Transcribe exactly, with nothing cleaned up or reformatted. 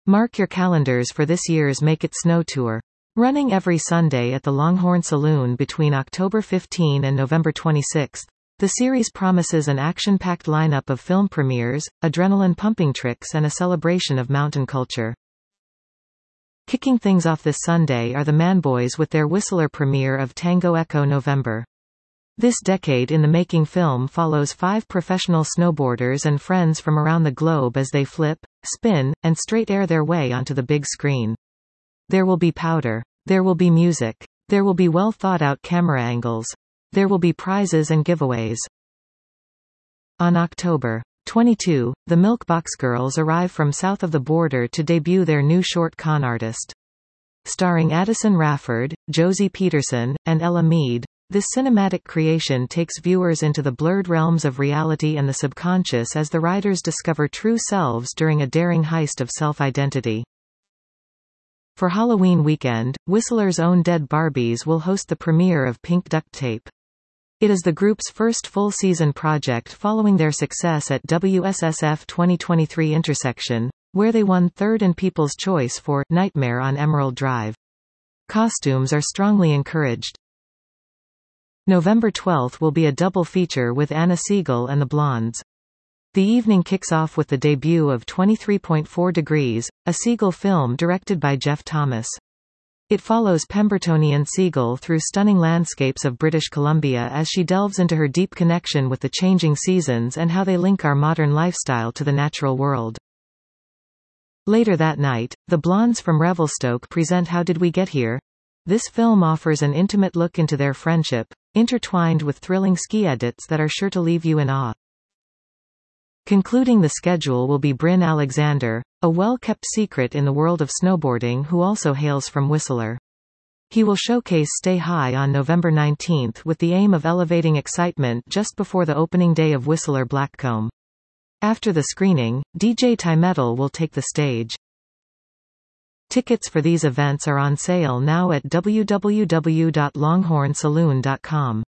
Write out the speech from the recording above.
Mark your calendars for this year's Make It Snow tour. Running every Sunday at the Longhorn Saloon between October fifteenth and November twenty-sixth, the series promises an action-packed lineup of film premieres, adrenaline-pumping tricks and a celebration of mountain culture. Kicking things off this Sunday are the Manboys with their Whistler premiere of Tango Echo November. This decade-in-the-making film follows five professional snowboarders and friends from around the globe as they flip, spin, and straight-air their way onto the big screen. There will be powder. There will be music. There will be well-thought-out camera angles. There will be prizes and giveaways. On October twenty-second, the Milkbox Girls arrive from south of the border to debut their new short Con Artist. Starring Addison Rafford, Josie Peterson, and Ella Mead, this cinematic creation takes viewers into the blurred realms of reality and the subconscious as the riders discover true selves during a daring heist of self-identity. For Halloween weekend, Whistler's own Dead Barbies will host the premiere of Pink Duct Tape. It is the group's first full-season project following their success at W S S F twenty twenty-three Intersection, where they won third in People's Choice for Nightmare on Emerald Drive. Costumes are strongly encouraged. November twelfth will be a double feature with Anna Siegel and the Blondes. The evening kicks off with the debut of twenty-three point four degrees, a Siegel film directed by Jeff Thomas. It follows Pembertonian Siegel through stunning landscapes of British Columbia as she delves into her deep connection with the changing seasons and how they link our modern lifestyle to the natural world. Later that night, the Blondes from Revelstoke present How Did We Get Here? This film offers an intimate look into their friendship, intertwined with thrilling ski edits that are sure to leave you in awe. Concluding the schedule will be Bryn Alexander, a well-kept secret in the world of snowboarding who also hails from Whistler. He will showcase Stay High on November nineteenth with the aim of elevating excitement just before the opening day of Whistler Blackcomb. After the screening, D J Ty Metal will take the stage. Tickets for these events are on sale now at w w w dot longhorn saloon dot com.